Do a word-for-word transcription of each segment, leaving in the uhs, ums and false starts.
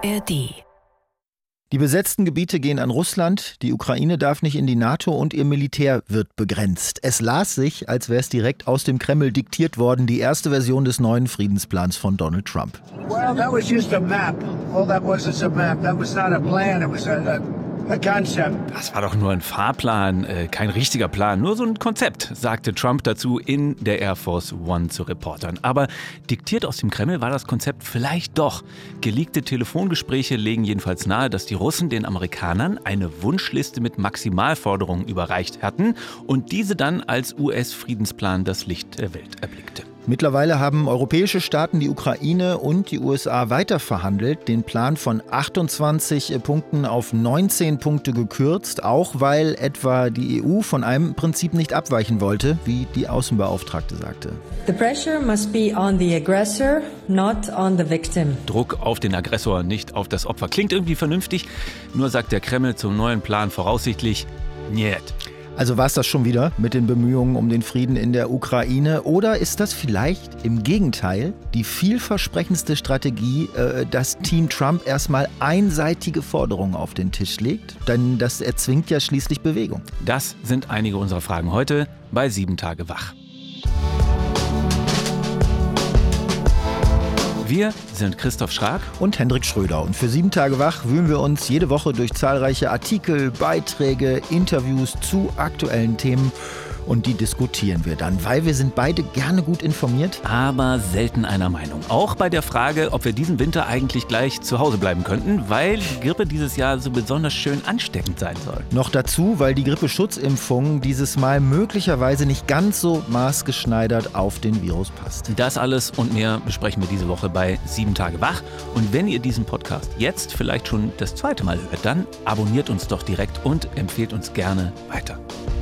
A R D. Die besetzten Gebiete gehen an Russland, die Ukraine darf nicht in die NATO und ihr Militär wird begrenzt. Es las sich, als wäre es direkt aus dem Kreml diktiert worden, die erste Version des neuen Friedensplans von Donald Trump. Well, that was just a map. All that was is a map. That was not a plan. It was a, a Das war doch nur ein Fahrplan, äh, kein richtiger Plan, nur so ein Konzept, sagte Trump dazu in der Air Force One zu Reportern. Aber diktiert aus dem Kreml war das Konzept vielleicht doch. Geleakte Telefongespräche legen jedenfalls nahe, dass die Russen den Amerikanern eine Wunschliste mit Maximalforderungen überreicht hatten und diese dann als U S-Friedensplan das Licht der Welt erblickte. Mittlerweile haben europäische Staaten die Ukraine und die U S A weiterverhandelt, den Plan von achtundzwanzig Punkten auf neunzehn Punkte gekürzt, auch weil etwa die E U von einem Prinzip nicht abweichen wollte, wie die Außenbeauftragte sagte. The pressure must be on the aggressor, not on the victim. Druck auf den Aggressor, nicht auf das Opfer. Klingt irgendwie vernünftig, nur sagt der Kreml zum neuen Plan voraussichtlich niet. Also war es das schon wieder mit den Bemühungen um den Frieden in der Ukraine? Oder ist das vielleicht im Gegenteil die vielversprechendste Strategie, äh, dass Team Trump erstmal einseitige Forderungen auf den Tisch legt? Denn das erzwingt ja schließlich Bewegung. Das sind einige unserer Fragen heute bei sieben Tage wach. Wir sind Christoph Schrag und Hendrik Schröder. Und für sieben Tage wach wühlen wir uns jede Woche durch zahlreiche Artikel, Beiträge, Interviews zu aktuellen Themen. Und die diskutieren wir dann, weil wir sind beide gerne gut informiert. Aber selten einer Meinung. Auch bei der Frage, ob wir diesen Winter eigentlich gleich zu Hause bleiben könnten, weil die Grippe dieses Jahr so besonders schön ansteckend sein soll. Noch dazu, weil die Grippeschutzimpfung dieses Mal möglicherweise nicht ganz so maßgeschneidert auf den Virus passt. Das alles und mehr besprechen wir diese Woche bei sieben Tage wach. Und wenn ihr diesen Podcast jetzt vielleicht schon das zweite Mal hört, dann abonniert uns doch direkt und empfehlt uns gerne weiter.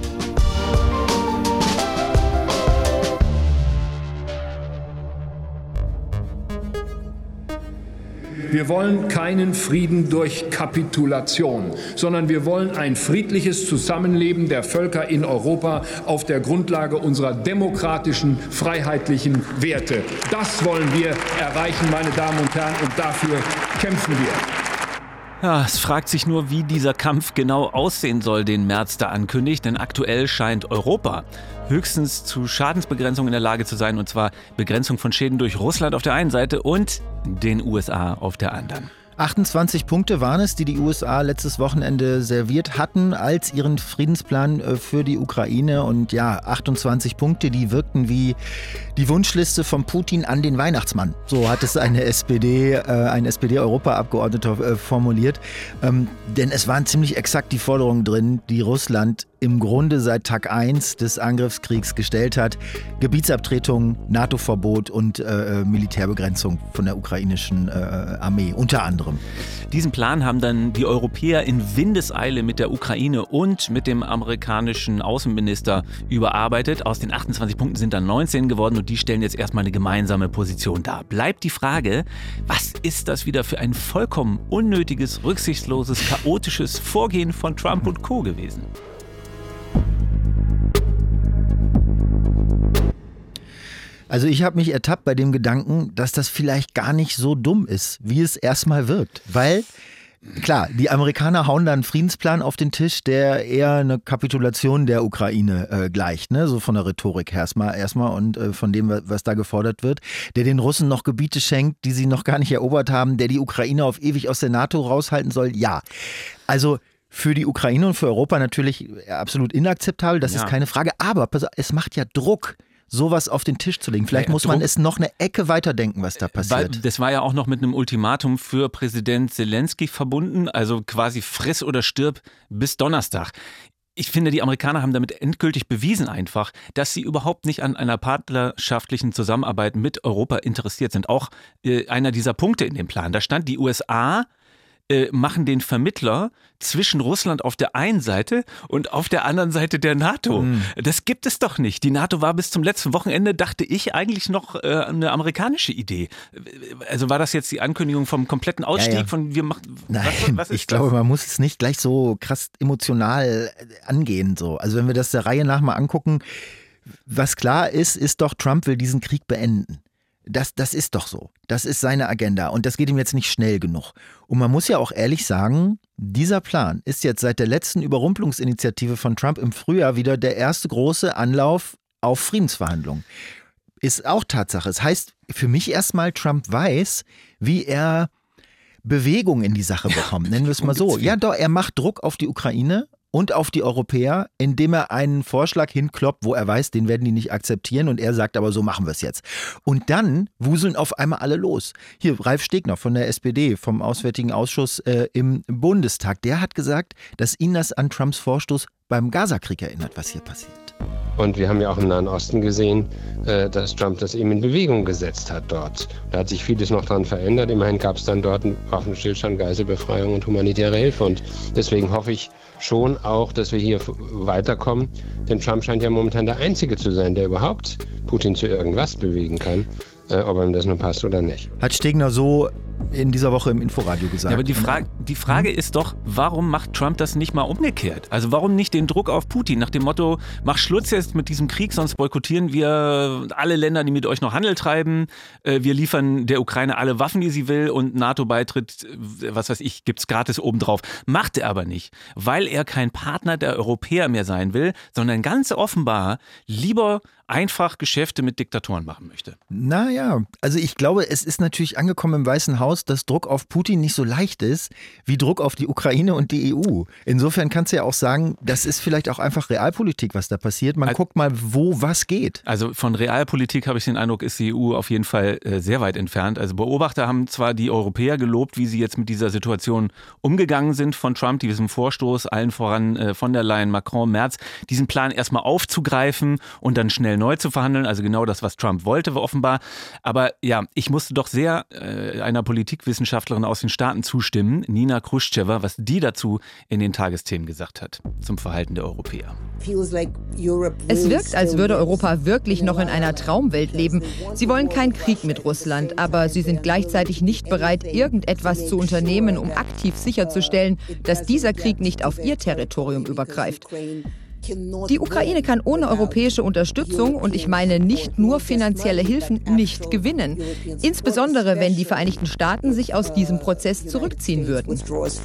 Wir wollen keinen Frieden durch Kapitulation, sondern wir wollen ein friedliches Zusammenleben der Völker in Europa auf der Grundlage unserer demokratischen, freiheitlichen Werte. Das wollen wir erreichen, meine Damen und Herren, und dafür kämpfen wir. Ja, es fragt sich nur, wie dieser Kampf genau aussehen soll, den Merz da ankündigt, denn aktuell scheint Europa höchstens zu Schadensbegrenzung in der Lage zu sein, und zwar Begrenzung von Schäden durch Russland auf der einen Seite und den U S A auf der anderen. achtundzwanzig Punkte waren es, die die U S A letztes Wochenende serviert hatten als ihren Friedensplan für die Ukraine. Und ja, achtundzwanzig Punkte, die wirkten wie die Wunschliste von Putin an den Weihnachtsmann. So hat es eine S P D, äh, ein S P D-Europaabgeordneter äh, formuliert. Ähm, denn es waren ziemlich exakt die Forderungen drin, die Russland im Grunde seit Tag eins des Angriffskriegs gestellt hat. Gebietsabtretung, NATO-Verbot und äh, Militärbegrenzung von der ukrainischen äh, Armee unter anderem. Diesen Plan haben dann die Europäer in Windeseile mit der Ukraine und mit dem amerikanischen Außenminister überarbeitet. Aus den achtundzwanzig Punkten sind dann neunzehn geworden und die stellen jetzt erstmal eine gemeinsame Position dar. Bleibt die Frage, was ist das wieder für ein vollkommen unnötiges, rücksichtsloses, chaotisches Vorgehen von Trump und Co. gewesen? Also ich habe mich ertappt bei dem Gedanken, dass das vielleicht gar nicht so dumm ist, wie es erstmal wirkt. Weil, klar, die Amerikaner hauen da einen Friedensplan auf den Tisch, der eher eine Kapitulation der Ukraine äh, gleicht, ne? So von der Rhetorik erstmal erstmal und äh, von dem, was da gefordert wird. Der den Russen noch Gebiete schenkt, die sie noch gar nicht erobert haben, der die Ukraine auf ewig aus der NATO raushalten soll. Ja, also für die Ukraine und für Europa natürlich absolut inakzeptabel, das ja. ist keine Frage. Aber es macht ja Druck, sowas auf den Tisch zu legen. Vielleicht ja, muss man Druck, es noch eine Ecke weiterdenken, was da passiert. Weil das war ja auch noch mit einem Ultimatum für Präsident Zelensky verbunden, also quasi friss oder stirb bis Donnerstag. Ich finde, die Amerikaner haben damit endgültig bewiesen einfach, dass sie überhaupt nicht an einer partnerschaftlichen Zusammenarbeit mit Europa interessiert sind. Auch äh, einer dieser Punkte in dem Plan, da stand, die U S A äh, machen den Vermittler zwischen Russland auf der einen Seite und auf der anderen Seite der NATO. Mhm. Das gibt es doch nicht. Die NATO war bis zum letzten Wochenende, dachte ich, eigentlich noch äh, eine amerikanische Idee. Also war das jetzt die Ankündigung vom kompletten Ausstieg? Ja, ja. Von wir machen. Nein, was, was ist ich das? glaube, man muss es nicht gleich so krass emotional angehen. So. Also wenn wir das der Reihe nach mal angucken, was klar ist, ist doch, Trump will diesen Krieg beenden. Das, das ist doch so. Das ist seine Agenda und das geht ihm jetzt nicht schnell genug. Und man muss ja auch ehrlich sagen, dieser Plan ist jetzt seit der letzten Überrumpelungsinitiative von Trump im Frühjahr wieder der erste große Anlauf auf Friedensverhandlungen. Ist auch Tatsache. Es heißt für mich erstmal, Trump weiß, wie er Bewegung in die Sache bekommt. Nennen wir es mal so. Ja, doch, er macht Druck auf die Ukraine und auf die Europäer, indem er einen Vorschlag hinkloppt, wo er weiß, den werden die nicht akzeptieren und er sagt aber, so machen wir es jetzt. Und dann wuseln auf einmal alle los. Hier, Ralf Stegner von der S P D, vom Auswärtigen Ausschuss äh, im Bundestag, der hat gesagt, dass ihn das an Trumps Vorstoß beim Gazakrieg erinnert, was hier passiert. Und wir haben ja auch im Nahen Osten gesehen, dass Trump das eben in Bewegung gesetzt hat dort. Da hat sich vieles noch dran verändert. Immerhin gab es dann dort einen Waffenstillstand, Geiselbefreiung und humanitäre Hilfe. Und deswegen hoffe ich schon auch, dass wir hier weiterkommen. Denn Trump scheint ja momentan der Einzige zu sein, der überhaupt Putin zu irgendwas bewegen kann. Ob ihm das nun passt oder nicht. Hat Stegner so in dieser Woche im Inforadio gesagt. Ja, aber die Frage, die Frage ist doch, warum macht Trump das nicht mal umgekehrt? Also warum nicht den Druck auf Putin nach dem Motto, mach Schluss jetzt mit diesem Krieg, sonst boykottieren wir alle Länder, die mit euch noch Handel treiben. Wir liefern der Ukraine alle Waffen, die sie will und NATO-Beitritt, was weiß ich, gibt's gratis obendrauf. Macht er aber nicht, weil er kein Partner der Europäer mehr sein will, sondern ganz offenbar lieber einfach Geschäfte mit Diktatoren machen möchte. Naja, also ich glaube, es ist natürlich angekommen im Weißen Haus, dass Druck auf Putin nicht so leicht ist wie Druck auf die Ukraine und die E U. Insofern kannst du ja auch sagen, das ist vielleicht auch einfach Realpolitik, was da passiert. Man also, guckt mal, wo was geht. Also von Realpolitik habe ich den Eindruck, ist die E U auf jeden Fall äh, sehr weit entfernt. Also Beobachter haben zwar die Europäer gelobt, wie sie jetzt mit dieser Situation umgegangen sind von Trump, diesem Vorstoß, allen voran äh, von der Leyen, Macron, Merz, diesen Plan erstmal aufzugreifen und dann schnell neu zu verhandeln, also genau das, was Trump wollte, war offenbar. Aber ja, ich musste doch sehr äh, einer Politikwissenschaftlerin aus den Staaten zustimmen, Nina Khrushcheva, was die dazu in den Tagesthemen gesagt hat zum Verhalten der Europäer. Es wirkt, als würde Europa wirklich noch in einer Traumwelt leben. Sie wollen keinen Krieg mit Russland, aber sie sind gleichzeitig nicht bereit, irgendetwas zu unternehmen, um aktiv sicherzustellen, dass dieser Krieg nicht auf ihr Territorium übergreift. Die Ukraine kann ohne europäische Unterstützung, und ich meine nicht nur finanzielle Hilfen, nicht gewinnen. Insbesondere, wenn die Vereinigten Staaten sich aus diesem Prozess zurückziehen würden.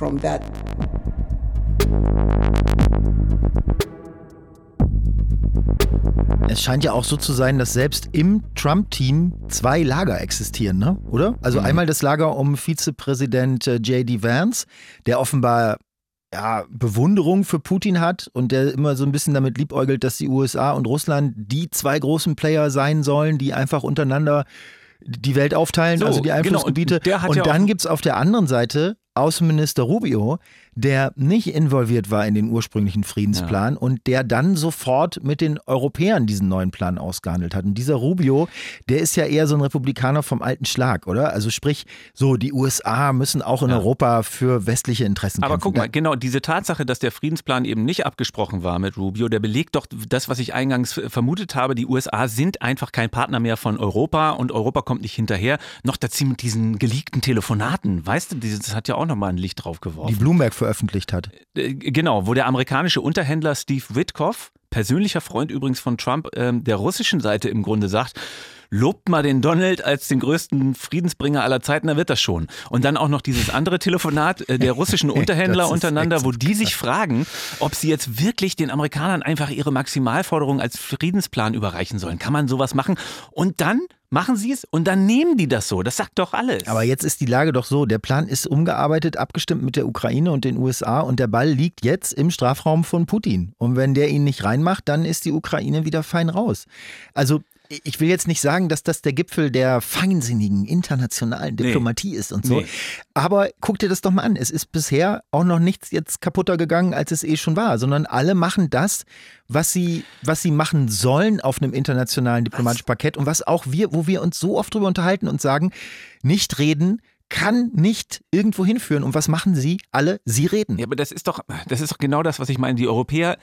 Es scheint ja auch so zu sein, dass selbst im Trump-Team zwei Lager existieren, ne? Oder? Also mhm. einmal das Lager um Vizepräsident J D Vance, der offenbar ja, Bewunderung für Putin hat und der immer so ein bisschen damit liebäugelt, dass die U S A und Russland die zwei großen Player sein sollen, die einfach untereinander die Welt aufteilen, so, also die Einflussgebiete. Genau. Und, und ja dann gibt es auf der anderen Seite Außenminister Rubio, der nicht involviert war in den ursprünglichen Friedensplan ja. und der dann sofort mit den Europäern diesen neuen Plan ausgehandelt hat. Und dieser Rubio, der ist ja eher so ein Republikaner vom alten Schlag, oder? Also sprich, so die U S A müssen auch in ja. Europa für westliche Interessen Aber kämpfen. guck mal, genau, diese Tatsache, dass der Friedensplan eben nicht abgesprochen war mit Rubio, der belegt doch das, was ich eingangs vermutet habe, die U S A sind einfach kein Partner mehr von Europa und Europa kommt nicht hinterher. Noch dazu mit diesen geleakten Telefonaten, weißt du, das hat ja auch nochmal ein Licht drauf geworfen. Die Bloomberg veröffentlicht hat. Genau, wo der amerikanische Unterhändler Steve Witkoff, persönlicher Freund übrigens von Trump, äh, der russischen Seite im Grunde sagt, lobt mal den Donald als den größten Friedensbringer aller Zeiten, da wird das schon. Und dann auch noch dieses andere Telefonat äh, der russischen Unterhändler untereinander, wo die sich fragen, ob sie jetzt wirklich den Amerikanern einfach ihre Maximalforderung als Friedensplan überreichen sollen. Kann man sowas machen? Und dann machen sie es und dann nehmen die das so. Das sagt doch alles. Aber jetzt ist die Lage doch so, der Plan ist umgearbeitet, abgestimmt mit der Ukraine und den U S A und der Ball liegt jetzt im Strafraum von Putin. Und wenn der ihn nicht reinmacht, dann ist die Ukraine wieder fein raus. Also ich will jetzt nicht sagen, dass das der Gipfel der feinsinnigen internationalen Diplomatie nee. ist und so. Nee. Aber guck dir das doch mal an. Es ist bisher auch noch nichts jetzt kaputter gegangen, als es eh schon war, sondern alle machen das, was sie, was sie machen sollen auf einem internationalen diplomatischen Parkett und was auch wir, wo wir uns so oft drüber unterhalten und sagen, nicht reden kann nicht irgendwo hinführen. Und was machen sie alle? Sie reden. Ja, aber das ist doch, das ist doch genau das, was ich meine. Die Europäer,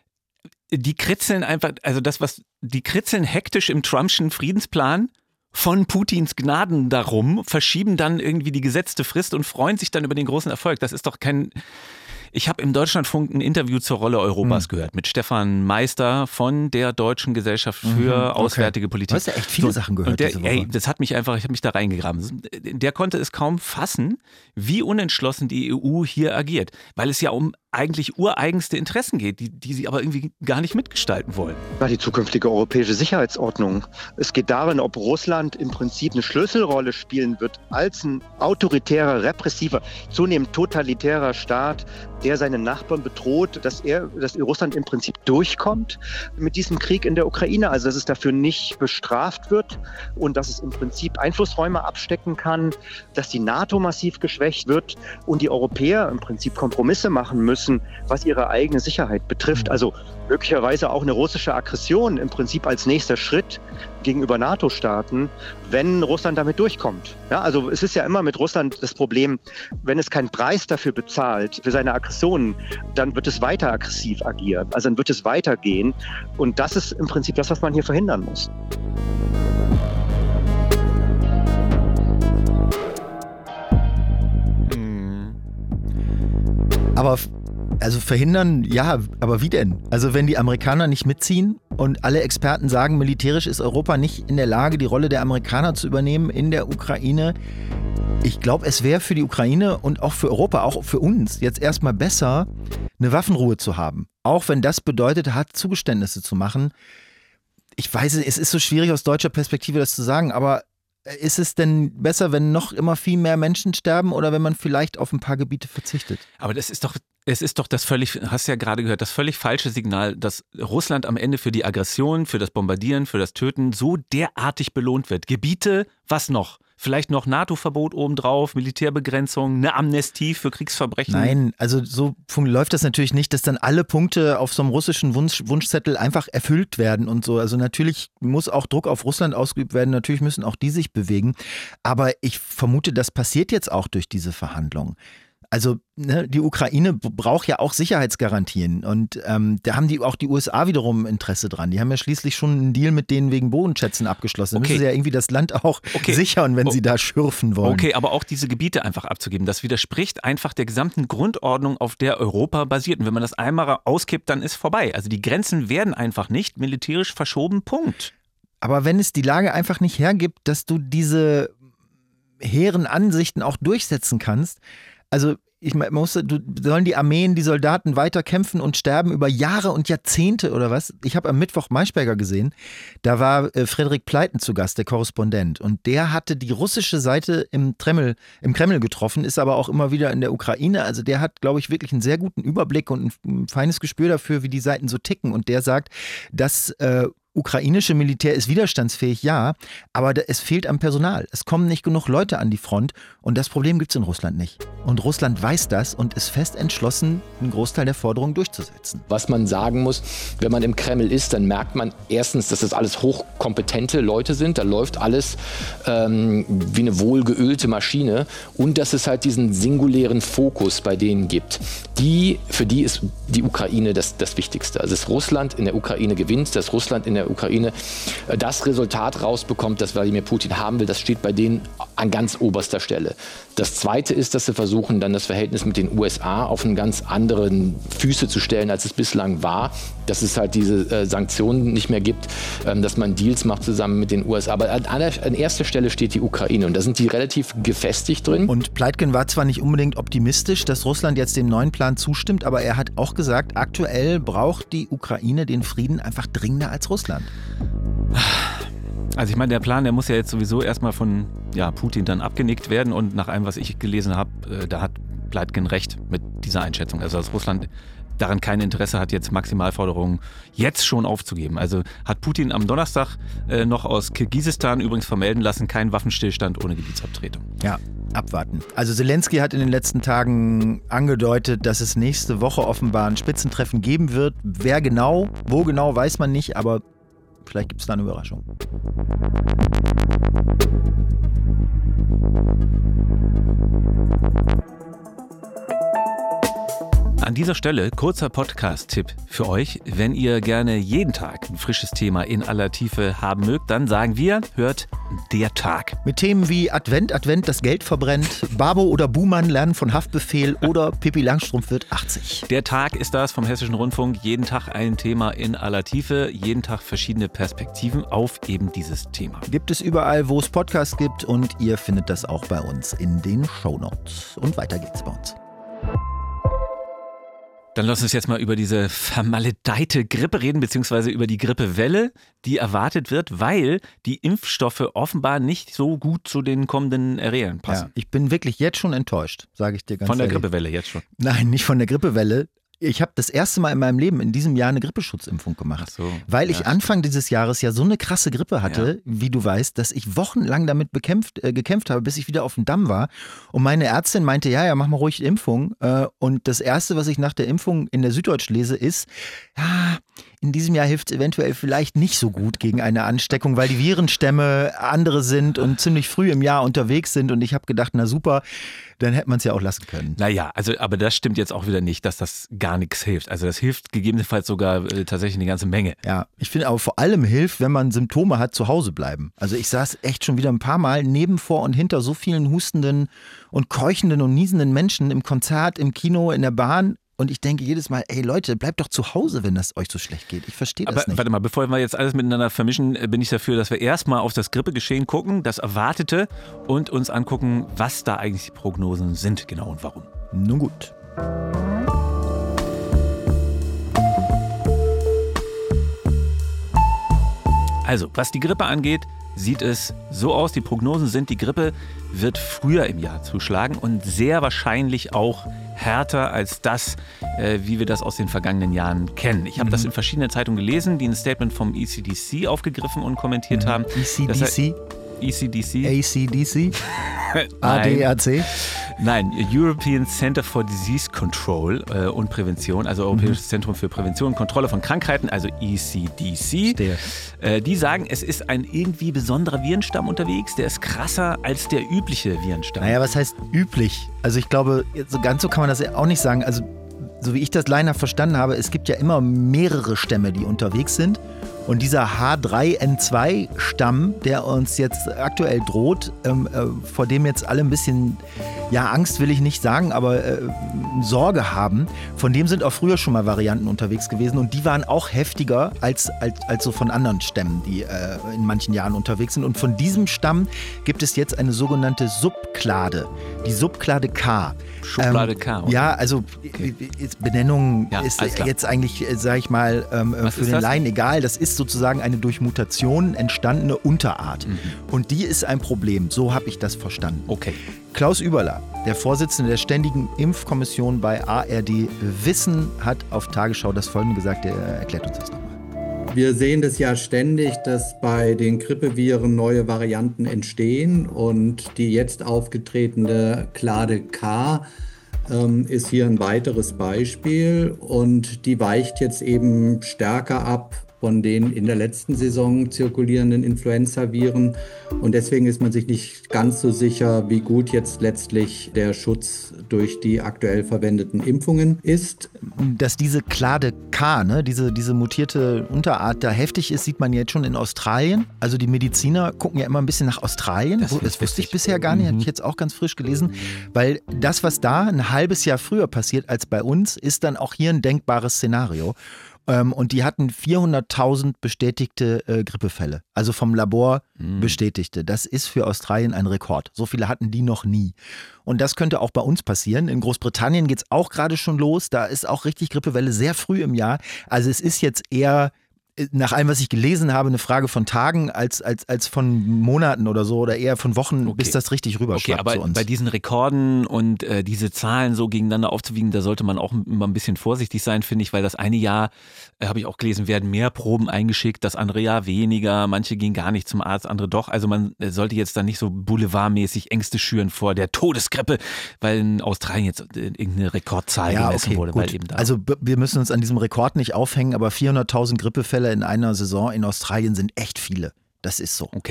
die kritzeln einfach, also das, was, die kritzeln hektisch im Trumpschen Friedensplan von Putins Gnaden darum, verschieben dann irgendwie die gesetzte Frist und freuen sich dann über den großen Erfolg. Das ist doch kein, Ich habe im Deutschlandfunk ein Interview zur Rolle Europas hm. gehört mit Stefan Meister von der Deutschen Gesellschaft für mhm, okay. Auswärtige Politik. Du hast ja echt viele so, Sachen gehört der, diese Woche. Ey, das hat mich einfach, ich habe mich da reingegraben. Der konnte es kaum fassen, wie unentschlossen die E U hier agiert, weil es ja um eigentlich ureigenste Interessen geht, die, die sie aber irgendwie gar nicht mitgestalten wollen. Die zukünftige europäische Sicherheitsordnung. Es geht darin, ob Russland im Prinzip eine Schlüsselrolle spielen wird als ein autoritärer, repressiver, zunehmend totalitärer Staat, der seine Nachbarn bedroht, dass er, dass Russland im Prinzip durchkommt mit diesem Krieg in der Ukraine, also dass es dafür nicht bestraft wird und dass es im Prinzip Einflussräume abstecken kann, dass die NATO massiv geschwächt wird und die Europäer im Prinzip Kompromisse machen müssen, was ihre eigene Sicherheit betrifft. Also möglicherweise auch eine russische Aggression im Prinzip als nächster Schritt gegenüber NATO-Staaten, wenn Russland damit durchkommt. Ja, also es ist ja immer mit Russland das Problem, wenn es keinen Preis dafür bezahlt, für seine Aggressionen, dann wird es weiter aggressiv agieren. Also dann wird es weitergehen. Und das ist im Prinzip das, was man hier verhindern muss. Aber also verhindern, ja, aber wie denn? Also wenn die Amerikaner nicht mitziehen und alle Experten sagen, militärisch ist Europa nicht in der Lage, die Rolle der Amerikaner zu übernehmen in der Ukraine. Ich glaube, es wäre für die Ukraine und auch für Europa, auch für uns, jetzt erstmal besser, eine Waffenruhe zu haben. Auch wenn das bedeutet, hart Zugeständnisse zu machen. Ich weiß, es ist so schwierig aus deutscher Perspektive das zu sagen, aber ist es denn besser, wenn noch immer viel mehr Menschen sterben oder wenn man vielleicht auf ein paar Gebiete verzichtet? Aber das ist doch, es ist doch das völlig, hast du ja gerade gehört, das völlig falsche Signal, dass Russland am Ende für die Aggression, für das Bombardieren, für das Töten so derartig belohnt wird. Gebiete, was noch? Vielleicht noch NATO-Verbot obendrauf, Militärbegrenzung, eine Amnestie für Kriegsverbrechen? Nein, also so läuft das natürlich nicht, dass dann alle Punkte auf so einem russischen Wunsch, Wunschzettel einfach erfüllt werden und so. Also natürlich muss auch Druck auf Russland ausgeübt werden, natürlich müssen auch die sich bewegen. Aber ich vermute, das passiert jetzt auch durch diese Verhandlungen. Also ne, die Ukraine braucht ja auch Sicherheitsgarantien und ähm, da haben die auch die U S A wiederum Interesse dran. Die haben ja schließlich schon einen Deal mit denen wegen Bodenschätzen abgeschlossen. Da okay. müssen sie ja irgendwie das Land auch okay. sichern, wenn oh. sie da schürfen wollen. Okay, aber auch diese Gebiete einfach abzugeben, das widerspricht einfach der gesamten Grundordnung, auf der Europa basiert. Und wenn man das einmal auskippt, dann ist vorbei. Also die Grenzen werden einfach nicht militärisch verschoben, Punkt. Aber wenn es die Lage einfach nicht hergibt, dass du diese hehren Ansichten auch durchsetzen kannst, also ich muss, du, sollen die Armeen, die Soldaten weiter kämpfen und sterben über Jahre und Jahrzehnte oder was? Ich habe am Mittwoch Maischberger gesehen, da war äh, Frederik Pleiten zu Gast, der Korrespondent. Und der hatte die russische Seite im Kreml, im Kreml getroffen, ist aber auch immer wieder in der Ukraine. Also der hat, glaube ich, wirklich einen sehr guten Überblick und ein, ein feines Gespür dafür, wie die Seiten so ticken. Und der sagt, dass äh, ukrainische Militär ist widerstandsfähig, ja, aber es fehlt am Personal. Es kommen nicht genug Leute an die Front und das Problem gibt es in Russland nicht. Und Russland weiß das und ist fest entschlossen, einen Großteil der Forderungen durchzusetzen. Was man sagen muss, wenn man im Kreml ist, dann merkt man erstens, dass das alles hochkompetente Leute sind. Da läuft alles ähm, wie eine wohlgeölte Maschine und dass es halt diesen singulären Fokus bei denen gibt. Die, für die ist die Ukraine das, das Wichtigste. Also dass Russland in der Ukraine gewinnt, dass Russland in der Ukraine das Resultat rausbekommt, das Wladimir Putin haben will, das steht bei denen an ganz oberster Stelle. Das Zweite ist, dass sie versuchen, dann das Verhältnis mit den U S A auf einen ganz anderen Füße zu stellen, als es bislang war. Dass es halt diese äh, Sanktionen nicht mehr gibt, ähm, dass man Deals macht zusammen mit den U S A. Aber an, an erster Stelle steht die Ukraine und da sind die relativ gefestigt drin. Und Pleitgen war zwar nicht unbedingt optimistisch, dass Russland jetzt dem neuen Plan zustimmt, aber er hat auch gesagt, aktuell braucht die Ukraine den Frieden einfach dringender als Russland. Also ich meine, der Plan, der muss ja jetzt sowieso erstmal von ja, Putin dann abgenickt werden und nach allem, was ich gelesen habe, äh, da hat Pleitgen recht mit dieser Einschätzung. Also dass Russland daran kein Interesse hat, jetzt Maximalforderungen jetzt schon aufzugeben. Also hat Putin am Donnerstag äh, noch aus Kirgisistan übrigens vermelden lassen, kein Waffenstillstand ohne Gebietsabtretung. Ja, abwarten. Also Zelensky hat in den letzten Tagen angedeutet, dass es nächste Woche offenbar ein Spitzentreffen geben wird. Wer genau, wo genau, weiß man nicht, aber vielleicht gibt es da eine Überraschung. An dieser Stelle kurzer Podcast-Tipp für euch. Wenn ihr gerne jeden Tag ein frisches Thema in aller Tiefe haben mögt, dann sagen wir, hört der Tag. Mit Themen wie Advent, Advent, das Geld verbrennt, Babo oder Buhmann lernen von Haftbefehl oder Pippi Langstrumpf wird achtzig. Der Tag ist das vom Hessischen Rundfunk. Jeden Tag ein Thema in aller Tiefe, jeden Tag verschiedene Perspektiven auf eben dieses Thema. Gibt es überall, wo es Podcasts gibt, und ihr findet das auch bei uns in den Shownotes. Und weiter geht's bei uns. Dann lass uns jetzt mal über diese vermaledeite Grippe reden, beziehungsweise über die Grippewelle, die erwartet wird, weil die Impfstoffe offenbar nicht so gut zu den kommenden Erregern passen. Ja, ich bin wirklich jetzt schon enttäuscht, sage ich dir ganz ehrlich. Von der ehrlich. Grippewelle jetzt schon? Nein, nicht von der Grippewelle. Ich habe das erste Mal in meinem Leben in diesem Jahr eine Grippeschutzimpfung gemacht, Ach so, weil ich ja, Anfang dieses Jahres ja so eine krasse Grippe hatte, ja. wie du weißt, dass ich wochenlang damit bekämpft, äh, gekämpft habe, bis ich wieder auf dem Damm war. Und meine Ärztin meinte, ja, ja, mach mal ruhig die Impfung. Äh, und das Erste, was ich nach der Impfung in der Süddeutsch lese, ist, ja, in diesem Jahr hilft es eventuell vielleicht nicht so gut gegen eine Ansteckung, weil die Virenstämme andere sind und ziemlich früh im Jahr unterwegs sind. Und ich habe gedacht, na super, dann hätte man es ja auch lassen können. Naja, also aber das stimmt jetzt auch wieder nicht, dass das gar nichts hilft. Also das hilft gegebenenfalls sogar äh, tatsächlich eine ganze Menge. Ja, ich finde aber vor allem hilft, wenn man Symptome hat, zu Hause bleiben. Also ich saß echt schon wieder ein paar Mal neben, vor und hinter so vielen hustenden und keuchenden und niesenden Menschen im Konzert, im Kino, in der Bahn. Und ich denke jedes Mal, ey Leute, bleibt doch zu Hause, wenn das euch so schlecht geht. Ich verstehe das Aber nicht. warte mal, bevor wir jetzt alles miteinander vermischen, bin ich dafür, dass wir erstmal auf das Grippegeschehen gucken, das Erwartete, und uns angucken, was da eigentlich die Prognosen sind, genau, und warum. Nun gut. Also, was die Grippe angeht, sieht es so aus, die Prognosen sind, die Grippe wird früher im Jahr zuschlagen und sehr wahrscheinlich auch härter als das, äh, wie wir das aus den vergangenen Jahren kennen. Ich habe mhm. das in verschiedenen Zeitungen gelesen, die ein Statement vom E C D C aufgegriffen und kommentiert mhm. haben. E C D C? E C D C? A C D C? A D A C? Nein, European Center for Disease Control äh, und Prävention, also Europäisches mhm. Zentrum für Prävention und Kontrolle von Krankheiten, also E C D C. Äh, die sagen, es ist ein irgendwie besonderer Virenstamm unterwegs, der ist krasser als der übliche Virenstamm. Naja, was heißt üblich? Also ich glaube, so ganz so kann man das ja auch nicht sagen. Also so wie ich das laienhaft verstanden habe, es gibt ja immer mehrere Stämme, die unterwegs sind. Und dieser H drei N zwei Stamm, der uns jetzt aktuell droht, ähm, äh, vor dem jetzt alle ein bisschen, ja, Angst will ich nicht sagen, aber äh, Sorge haben, von dem sind auch früher schon mal Varianten unterwegs gewesen und die waren auch heftiger als, als, als so von anderen Stämmen, die äh, in manchen Jahren unterwegs sind. Und von diesem Stamm gibt es jetzt eine sogenannte Subklade, die Subklade K. Schublade ähm, K, oder? Ja, also okay. Benennung ja, ist jetzt eigentlich, sag ich mal, ähm, für den das? Laien egal. Das ist sozusagen eine durch Mutation entstandene Unterart. Mhm. Und die ist ein Problem. So habe ich das verstanden. Okay. Klaus Überler, der Vorsitzende der Ständigen Impfkommission bei A R D Wissen, hat auf Tagesschau das Folgende gesagt. Er erklärt uns das nochmal. Wir sehen das ja ständig, dass bei den Grippeviren neue Varianten entstehen und die jetzt aufgetretene Klade K ähm, ist hier ein weiteres Beispiel und die weicht jetzt eben stärker ab von den in der letzten Saison zirkulierenden Influenza-Viren. Und deswegen ist man sich nicht ganz so sicher, wie gut jetzt letztlich der Schutz durch die aktuell verwendeten Impfungen ist. Dass diese Klade K, ne, diese, diese mutierte Unterart da heftig ist, sieht man jetzt schon in Australien. Also die Mediziner gucken ja immer ein bisschen nach Australien. Das, das wusste ich bisher gar nicht, mhm. habe ich jetzt auch ganz frisch gelesen. Weil das, was da ein halbes Jahr früher passiert als bei uns, ist dann auch hier ein denkbares Szenario. Und die hatten vierhunderttausend bestätigte äh, Grippefälle, also vom Labor mm. bestätigte. Das ist für Australien ein Rekord. So viele hatten die noch nie. Und das könnte auch bei uns passieren. In Großbritannien geht es auch gerade schon los. Da ist auch richtig Grippewelle sehr früh im Jahr. Also es ist jetzt eher, nach allem, was ich gelesen habe, eine Frage von Tagen als, als, als von Monaten oder so oder eher von Wochen, okay. bis das richtig rüberschwappt okay, aber zu uns. Bei diesen Rekorden und äh, diese Zahlen so gegeneinander aufzuwiegen, da sollte man auch immer ein bisschen vorsichtig sein, finde ich, weil das eine Jahr, äh, habe ich auch gelesen, werden mehr Proben eingeschickt, das andere Jahr weniger, manche gehen gar nicht zum Arzt, andere doch. Also man sollte jetzt dann nicht so boulevardmäßig Ängste schüren vor der Todesgrippe, weil in Australien jetzt irgendeine Rekordzahl ja, gemessen okay, wurde. Gut. Weil eben da also wir müssen uns an diesem Rekord nicht aufhängen, aber vierhunderttausend Grippefälle in einer Saison in Australien sind echt viele. Das ist so. Okay.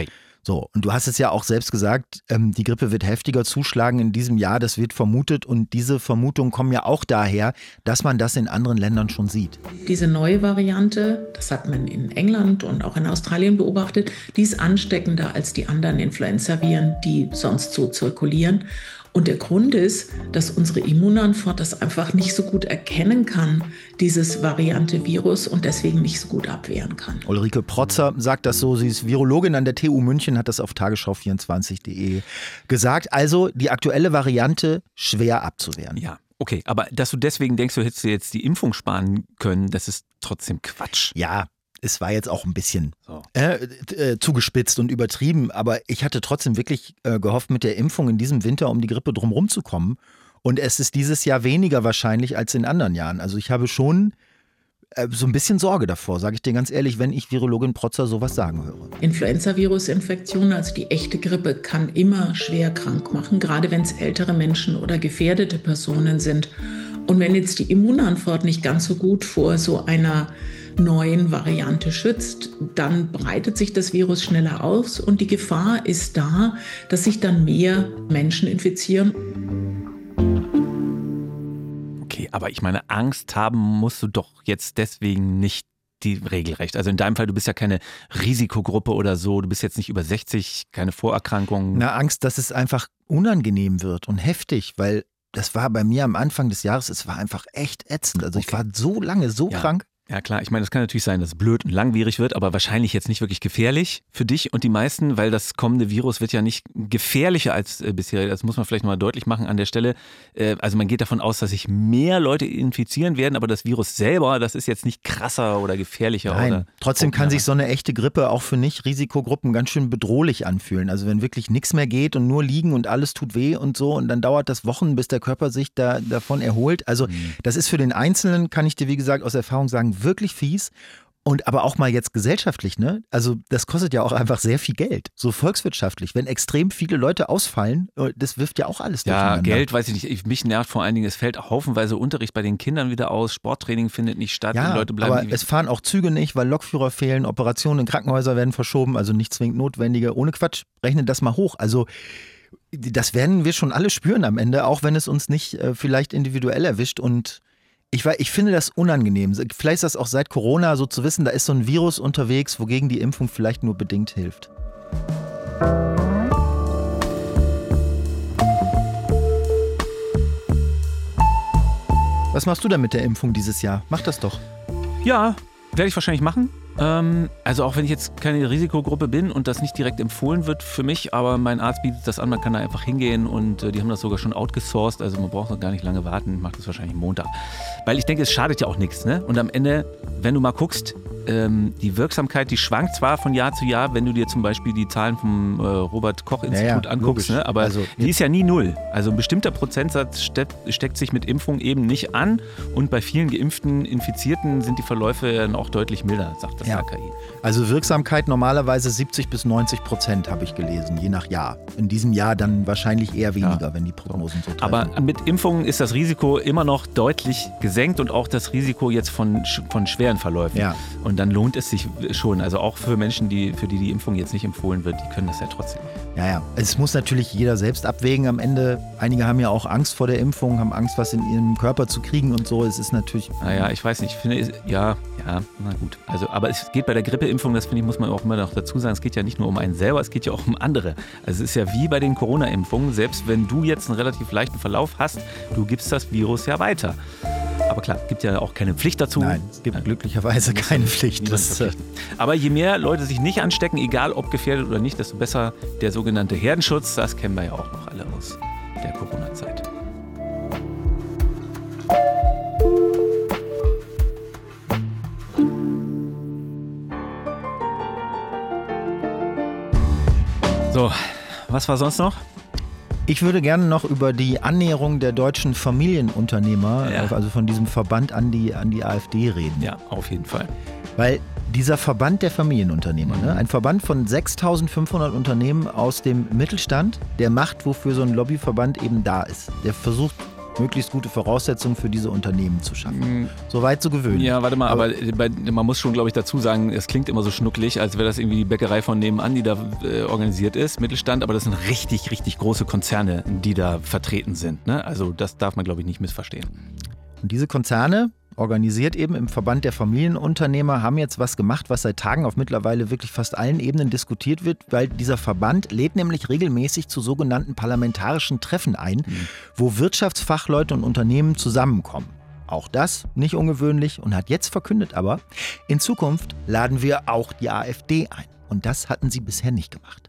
So, und du hast es ja auch selbst gesagt, ähm, die Grippe wird heftiger zuschlagen in diesem Jahr, das wird vermutet und diese Vermutungen kommen ja auch daher, dass man das in anderen Ländern schon sieht. Diese neue Variante, das hat man in England und auch in Australien beobachtet, die ist ansteckender als die anderen Influenza-Viren, die sonst so zirkulieren. Und der Grund ist, dass unsere Immunantwort das einfach nicht so gut erkennen kann, dieses variante Virus, und deswegen nicht so gut abwehren kann. Ulrike Protzer sagt das so, sie ist Virologin an der T U München, hat das auf tagesschau vierundzwanzig punkt de gesagt. Also die aktuelle Variante schwer abzuwehren. Ja, okay, aber dass du deswegen denkst, du hättest dir jetzt die Impfung sparen können, das ist trotzdem Quatsch. Ja. Es war jetzt auch ein bisschen so. äh, äh, zugespitzt und übertrieben, aber ich hatte trotzdem wirklich äh, gehofft, mit der Impfung in diesem Winter um die Grippe drumherum zu kommen. Und es ist dieses Jahr weniger wahrscheinlich als in anderen Jahren. Also ich habe schon äh, so ein bisschen Sorge davor, sage ich dir ganz ehrlich, wenn ich Virologin Protzer sowas sagen höre. Influenza-Virus-Infektion, also die echte Grippe, kann immer schwer krank machen, gerade wenn es ältere Menschen oder gefährdete Personen sind. Und wenn jetzt die Immunantwort nicht ganz so gut vor so einer neuen Variante schützt, dann breitet sich das Virus schneller aus und die Gefahr ist da, dass sich dann mehr Menschen infizieren. Okay, aber ich meine, Angst haben musst du doch jetzt deswegen nicht die regelrecht. Also in deinem Fall, du bist ja keine Risikogruppe oder so, du bist jetzt nicht über sechzig, keine Vorerkrankungen. Na, Angst, dass es einfach unangenehm wird und heftig, weil das war bei mir am Anfang des Jahres, es war einfach echt ätzend. Also okay. Ich war so lange so ja. krank. Ja klar, ich meine, das kann natürlich sein, dass es blöd und langwierig wird, aber wahrscheinlich jetzt nicht wirklich gefährlich für dich und die meisten, weil das kommende Virus wird ja nicht gefährlicher als äh, bisher. Das muss man vielleicht mal deutlich machen an der Stelle. Äh, also man geht davon aus, dass sich mehr Leute infizieren werden, aber das Virus selber, das ist jetzt nicht krasser oder gefährlicher. Nein, oder trotzdem kann sich so eine echte Grippe auch für Nicht-Risikogruppen ganz schön bedrohlich anfühlen. Also wenn wirklich nichts mehr geht und nur liegen und alles tut weh und so und dann dauert das Wochen, bis der Körper sich da, davon erholt. Also mhm. das ist für den Einzelnen, kann ich dir wie gesagt aus Erfahrung sagen, wirklich fies und aber auch mal jetzt gesellschaftlich, ne? Also das kostet ja auch einfach sehr viel Geld, so volkswirtschaftlich. Wenn extrem viele Leute ausfallen, das wirft ja auch alles durcheinander. Ja, Geld, weiß ich nicht. Mich nervt vor allen Dingen, es fällt haufenweise Unterricht bei den Kindern wieder aus, Sporttraining findet nicht statt, ja, die Leute bleiben... aber es fahren auch Züge nicht, weil Lokführer fehlen, Operationen in Krankenhäusern werden verschoben, also nicht zwingend notwendige. Ohne Quatsch, rechnet das mal hoch. Also das werden wir schon alle spüren am Ende, auch wenn es uns nicht äh, vielleicht individuell erwischt und Ich, ich finde das unangenehm. Vielleicht ist das auch seit Corona so zu wissen, da ist so ein Virus unterwegs, wogegen die Impfung vielleicht nur bedingt hilft. Was machst du denn mit der Impfung dieses Jahr? Mach das doch. Ja, werde ich wahrscheinlich machen. Ähm, also auch wenn ich jetzt keine Risikogruppe bin und das nicht direkt empfohlen wird für mich, aber mein Arzt bietet das an, man kann da einfach hingehen und äh, die haben das sogar schon outgesourced, also man braucht noch gar nicht lange warten, macht das wahrscheinlich Montag. Weil ich denke, es schadet ja auch nichts, ne? Und am Ende, wenn du mal guckst, ähm, die Wirksamkeit, die schwankt zwar von Jahr zu Jahr, wenn du dir zum Beispiel die Zahlen vom äh, Robert-Koch-Institut ja, ja, anguckst, ne? Aber also, die ist ja nie null. Also ein bestimmter Prozentsatz steckt, steckt sich mit Impfung eben nicht an und bei vielen geimpften Infizierten sind die Verläufe dann auch deutlich milder, sagt das ja. A K I. Also Wirksamkeit normalerweise siebzig bis neunzig Prozent habe ich gelesen, je nach Jahr. In diesem Jahr dann wahrscheinlich eher weniger, ja. wenn die Prognosen so treffen. Aber mit Impfungen ist das Risiko immer noch deutlich gesenkt und auch das Risiko jetzt von, von schweren Verläufen. Ja. Und dann lohnt es sich schon. Also auch für Menschen, die, für die die Impfung jetzt nicht empfohlen wird, die können das ja trotzdem. Ja, ja. Es muss natürlich jeder selbst abwägen am Ende. Einige haben ja auch Angst vor der Impfung, haben Angst, was in ihrem Körper zu kriegen und so. Es ist natürlich... Naja, ich weiß nicht. Ich finde, ja, ja, na gut. Also, aber es geht bei der Grippeimpfung, das finde ich, muss man auch immer noch dazu sagen, es geht ja nicht nur um einen selber, es geht ja auch um andere. Also es ist ja wie bei den Corona-Impfungen, selbst wenn du jetzt einen relativ leichten Verlauf hast, du gibst das Virus ja weiter. Aber klar, es gibt ja auch keine Pflicht dazu. Nein, es gibt glücklicherweise keine Pflicht. Das Aber je mehr Leute sich nicht anstecken, egal ob gefährdet oder nicht, desto besser der sogenannte Herdenschutz. Das kennen wir ja auch noch alle aus der Corona-Zeit. So, was war sonst noch? Ich würde gerne noch über die Annäherung der deutschen Familienunternehmer, ja. also von diesem Verband an die, an die AfD reden. Ja, auf jeden Fall. Weil dieser Verband der Familienunternehmer, ne, ein Verband von sechstausendfünfhundert Unternehmen aus dem Mittelstand, der macht, wofür so ein Lobbyverband eben da ist. Der versucht möglichst gute Voraussetzungen für diese Unternehmen zu schaffen. Soweit so gewöhnlich. Ja, warte mal, aber, aber bei, man muss schon, glaube ich, dazu sagen, es klingt immer so schnucklig, als wäre das irgendwie die Bäckerei von nebenan, die da äh, organisiert ist, Mittelstand, aber das sind richtig, richtig große Konzerne, die da vertreten sind. Ne? Also das darf man, glaube ich, nicht missverstehen. Und diese Konzerne, organisiert eben im Verband der Familienunternehmer, haben jetzt was gemacht, was seit Tagen auf mittlerweile wirklich fast allen Ebenen diskutiert wird, weil dieser Verband lädt nämlich regelmäßig zu sogenannten parlamentarischen Treffen ein, mhm. wo Wirtschaftsfachleute und Unternehmen zusammenkommen. Auch das nicht ungewöhnlich und hat jetzt verkündet aber, in Zukunft laden wir auch die AfD ein. Und das hatten sie bisher nicht gemacht.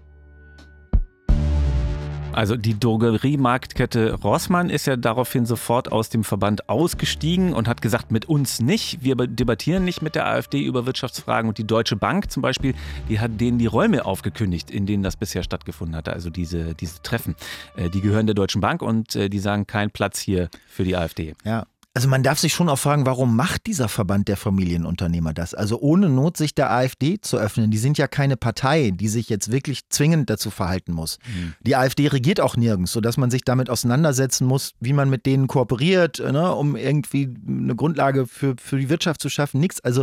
Also die Drogeriemarktkette Rossmann ist ja daraufhin sofort aus dem Verband ausgestiegen und hat gesagt, mit uns nicht. Wir debattieren nicht mit der AfD über Wirtschaftsfragen. Und die Deutsche Bank zum Beispiel, die hat denen die Räume aufgekündigt, in denen das bisher stattgefunden hatte. Also diese, diese Treffen, die gehören der Deutschen Bank und die sagen, kein Platz hier für die AfD. Ja. Also man darf sich schon auch fragen, warum macht dieser Verband der Familienunternehmer das? Also ohne Not, sich der AfD zu öffnen. Die sind ja keine Partei, die sich jetzt wirklich zwingend dazu verhalten muss. Mhm. Die AfD regiert auch nirgends, sodass man sich damit auseinandersetzen muss, wie man mit denen kooperiert, ne, um irgendwie eine Grundlage für, für die Wirtschaft zu schaffen. Nix. Also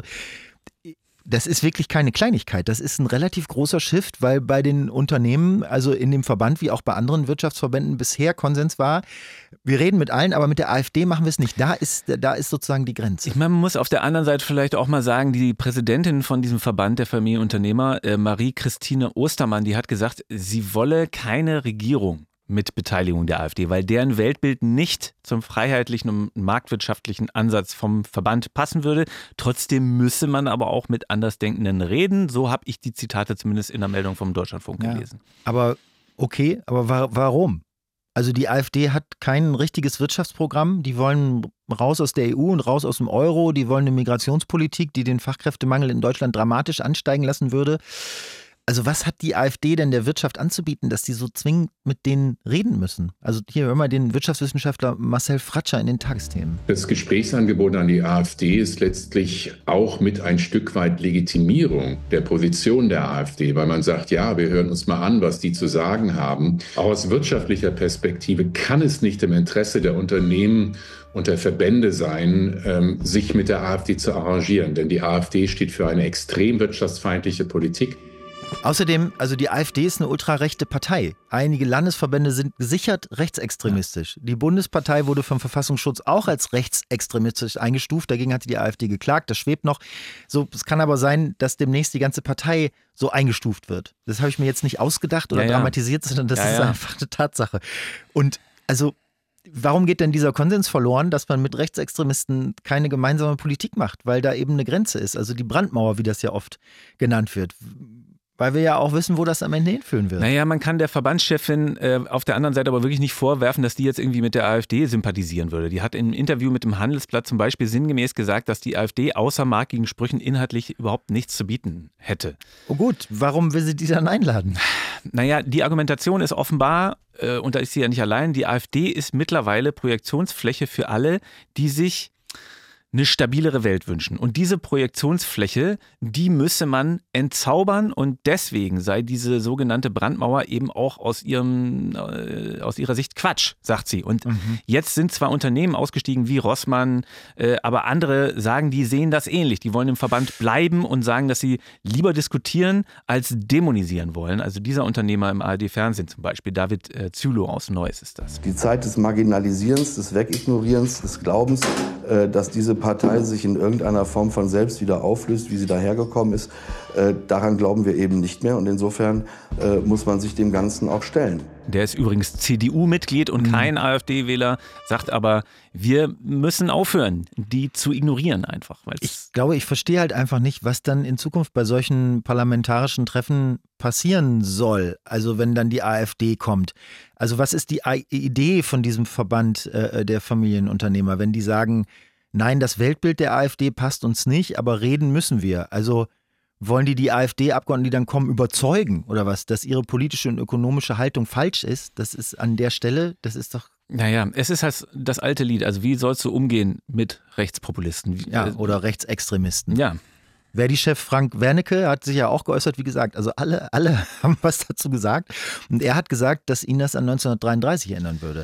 das ist wirklich keine Kleinigkeit. Das ist ein relativ großer Shift, weil bei den Unternehmen, also in dem Verband wie auch bei anderen Wirtschaftsverbänden bisher Konsens war, wir reden mit allen, aber mit der AfD machen wir es nicht. Da ist, da ist sozusagen die Grenze. Ich meine, man muss auf der anderen Seite vielleicht auch mal sagen, die Präsidentin von diesem Verband der Familienunternehmer, äh, Marie-Christine Ostermann, die hat gesagt, sie wolle keine Regierung mit Beteiligung der AfD, weil deren Weltbild nicht zum freiheitlichen und marktwirtschaftlichen Ansatz vom Verband passen würde. Trotzdem müsse man aber auch mit Andersdenkenden reden. So habe ich die Zitate zumindest in der Meldung vom Deutschlandfunk ja, gelesen. Aber okay, aber wa- warum? Also die AfD hat kein richtiges Wirtschaftsprogramm. Die wollen raus aus der E U und raus aus dem Euro. Die wollen eine Migrationspolitik, die den Fachkräftemangel in Deutschland dramatisch ansteigen lassen würde. Also was hat die AfD denn der Wirtschaft anzubieten, dass die so zwingend mit denen reden müssen? Also hier hör mal den Wirtschaftswissenschaftler Marcel Fratscher in den Tagesthemen. Das Gesprächsangebot an die AfD ist letztlich auch mit ein Stück weit Legitimierung der Position der AfD, weil man sagt, ja, wir hören uns mal an, was die zu sagen haben. Auch aus wirtschaftlicher Perspektive kann es nicht im Interesse der Unternehmen und der Verbände sein, sich mit der AfD zu arrangieren. Denn die AfD steht für eine extrem wirtschaftsfeindliche Politik. Außerdem, also die AfD ist eine ultrarechte Partei. Einige Landesverbände sind gesichert rechtsextremistisch. Die Bundespartei wurde vom Verfassungsschutz auch als rechtsextremistisch eingestuft. Dagegen hatte die AfD geklagt. Das schwebt noch. So, es kann aber sein, dass demnächst die ganze Partei so eingestuft wird. Das habe ich mir jetzt nicht ausgedacht oder ja, ja. dramatisiert, sondern das ja, ist ja. einfach eine Tatsache. Und also warum geht denn dieser Konsens verloren, dass man mit Rechtsextremisten keine gemeinsame Politik macht? Weil da eben eine Grenze ist. Also die Brandmauer, wie das ja oft genannt wird. Weil wir ja auch wissen, wo das am Ende hinführen wird. Naja, man kann der Verbandschefin äh, auf der anderen Seite aber wirklich nicht vorwerfen, dass die jetzt irgendwie mit der AfD sympathisieren würde. Die hat im Interview mit dem Handelsblatt zum Beispiel sinngemäß gesagt, dass die AfD außer markigen Sprüchen inhaltlich überhaupt nichts zu bieten hätte. Oh gut, warum will sie die dann einladen? Naja, die Argumentation ist offenbar, äh, und da ist sie ja nicht allein, die AfD ist mittlerweile Projektionsfläche für alle, die sich eine stabilere Welt wünschen. Und diese Projektionsfläche, die müsse man entzaubern und deswegen sei diese sogenannte Brandmauer eben auch aus ihrem, äh, aus ihrer Sicht Quatsch, sagt sie. Und mhm. jetzt sind zwar Unternehmen ausgestiegen wie Rossmann, äh, aber andere sagen, die sehen das ähnlich. Die wollen im Verband bleiben und sagen, dass sie lieber diskutieren als dämonisieren wollen. Also dieser Unternehmer im A R D-Fernsehen zum Beispiel, David äh, Zülow aus Neuss ist das. Die Zeit des Marginalisierens, des Wegignorierens, des Glaubens, äh, dass diese Partei sich in irgendeiner Form von selbst wieder auflöst, wie sie dahergekommen ist, äh, daran glauben wir eben nicht mehr. Und insofern äh, muss man sich dem Ganzen auch stellen. Der ist übrigens C D U-Mitglied und kein AfD-Wähler, sagt aber, wir müssen aufhören, die zu ignorieren einfach. Ich glaube, ich verstehe halt einfach nicht, was dann in Zukunft bei solchen parlamentarischen Treffen passieren soll. Also wenn dann die AfD kommt. Also was ist die Idee von diesem Verband äh, der Familienunternehmer, wenn die sagen, nein, das Weltbild der AfD passt uns nicht, aber reden müssen wir. Also wollen die die AfD-Abgeordneten, die dann kommen, überzeugen oder was, dass ihre politische und ökonomische Haltung falsch ist? Das ist an der Stelle, das ist doch... Naja, es ist halt das alte Lied. Also wie sollst du umgehen mit Rechtspopulisten? Ja, oder Rechtsextremisten. Ja. Verdi-Chef Frank Wernicke hat sich ja auch geäußert, wie gesagt, also alle, alle haben was dazu gesagt. Und er hat gesagt, dass ihn das an neunzehnhundertdreiunddreißig erinnern würde.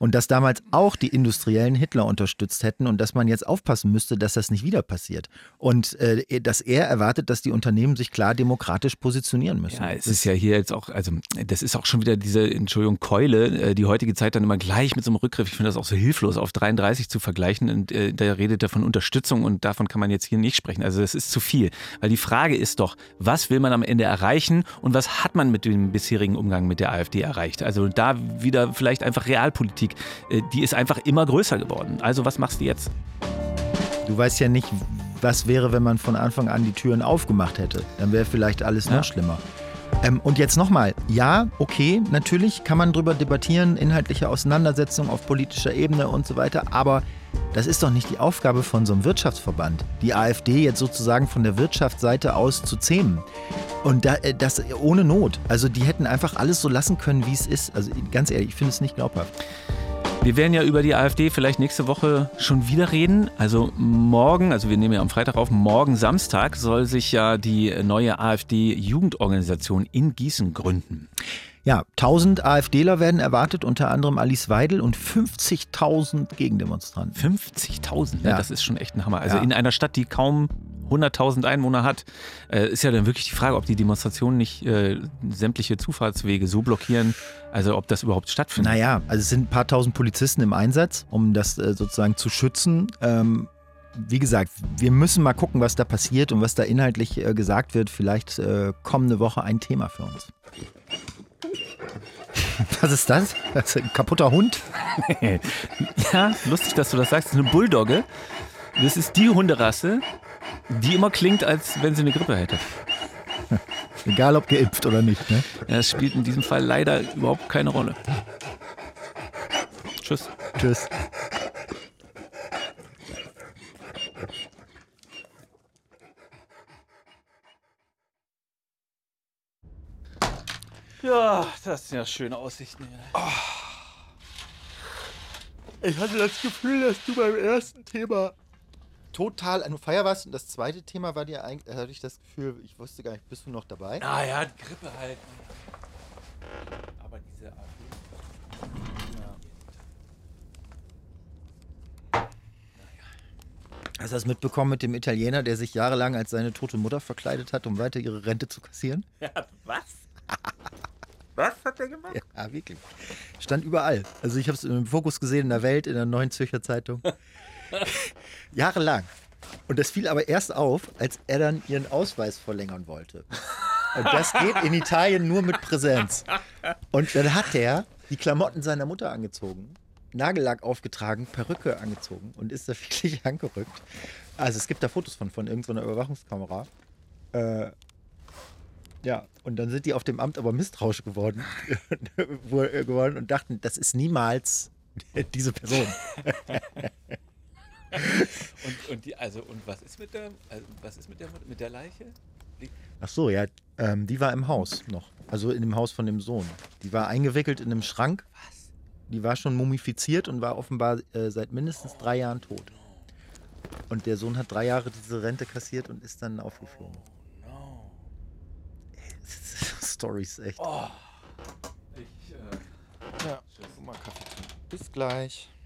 Und dass damals auch die Industriellen Hitler unterstützt hätten und dass man jetzt aufpassen müsste, dass das nicht wieder passiert. Und äh, dass er erwartet, dass die Unternehmen sich klar demokratisch positionieren müssen. Ja, es ist ja hier jetzt auch, also das ist auch schon wieder diese, Entschuldigung, Keule, die heutige Zeit dann immer gleich mit so einem Rückgriff, ich finde das auch so hilflos, auf dreiunddreißig zu vergleichen. Und äh, da redet er von Unterstützung und davon kann man jetzt hier nicht sprechen. Also das ist zu viel. Weil die Frage ist doch, was will man am Ende erreichen und was hat man mit dem bisherigen Umgang mit der AfD erreicht? Also da wieder vielleicht einfach Realpolitik. Die ist einfach immer größer geworden. Also was machst du jetzt? Du weißt ja nicht, was wäre, wenn man von Anfang an die Türen aufgemacht hätte. Dann wäre vielleicht alles noch ja. schlimmer. Ähm, und jetzt nochmal, ja, okay, natürlich kann man drüber debattieren, inhaltliche Auseinandersetzungen auf politischer Ebene und so weiter, aber das ist doch nicht die Aufgabe von so einem Wirtschaftsverband, die AfD jetzt sozusagen von der Wirtschaftsseite aus zu zähmen. Und da, das ohne Not. Also die hätten einfach alles so lassen können, wie es ist. Also ganz ehrlich, ich finde es nicht glaubhaft. Wir werden ja über die AfD vielleicht nächste Woche schon wieder reden. Also morgen, also wir nehmen ja am Freitag auf, morgen Samstag soll sich ja die neue AfD-Jugendorganisation in Gießen gründen. Ja, tausend AfDler werden erwartet, unter anderem Alice Weidel und fünfzigtausend Gegendemonstranten. fünfzigtausend, ne? Ja. Das ist schon echt ein Hammer. Also Ja. in einer Stadt, die kaum hunderttausend Einwohner hat, äh, ist ja dann wirklich die Frage, ob die Demonstrationen nicht äh, sämtliche Zufahrtswege so blockieren, also ob das überhaupt stattfindet. Naja, also es sind ein paar tausend Polizisten im Einsatz, um das äh, sozusagen zu schützen. Ähm, wie gesagt, wir müssen mal gucken, was da passiert und was da inhaltlich äh, gesagt wird. Vielleicht äh, kommende Woche ein Thema für uns. Was ist das? Das ist ein kaputter Hund? Ja, lustig, dass du das sagst. Das ist eine Bulldogge. Das ist die Hunderasse, die immer klingt, als wenn sie eine Grippe hätte. Egal, ob geimpft oder nicht, ne? Ja, das spielt in diesem Fall leider überhaupt keine Rolle. Tschüss. Tschüss. Ja, das sind ja schöne Aussichten hier. Oh. Ich hatte das Gefühl, dass du beim ersten Thema total an Feier warst und das zweite Thema war dir eigentlich, hatte ich das Gefühl, ich wusste gar nicht, bist du noch dabei? Ah ja, Grippe halt. Aber diese A fD. Ja. Hast du das mitbekommen mit dem Italiener, der sich jahrelang als seine tote Mutter verkleidet hat, um weiter ihre Rente zu kassieren? Ja, was? Was hat der gemacht? Ja, wirklich. Stand überall. Also ich habe es im Fokus gesehen in der Welt, in der Neuen Zürcher Zeitung. Jahrelang. Und das fiel aber erst auf, als er dann ihren Ausweis verlängern wollte. Und das geht in Italien nur mit Präsenz. Und dann hat er die Klamotten seiner Mutter angezogen, Nagellack aufgetragen, Perücke angezogen und ist da wirklich angerückt. Also es gibt da Fotos von, von irgendeiner Überwachungskamera. Äh, ja, und dann sind die auf dem Amt aber misstrauisch geworden, geworden und dachten, das ist niemals diese Person. und, und, die, also, und was ist mit der, also was ist mit der, mit der Leiche? Die Ach so, ja, ähm, die war im Haus noch. Also in dem Haus von dem Sohn. Die war eingewickelt in einem Schrank. Was? Die war schon mumifiziert und war offenbar äh, seit mindestens drei Jahren tot. Und der Sohn hat drei Jahre diese Rente kassiert und ist dann aufgeflogen. Oh no. Storys, echt. Oh. Ich, äh, ja, guck mal Kaffee trinken. Bis gleich.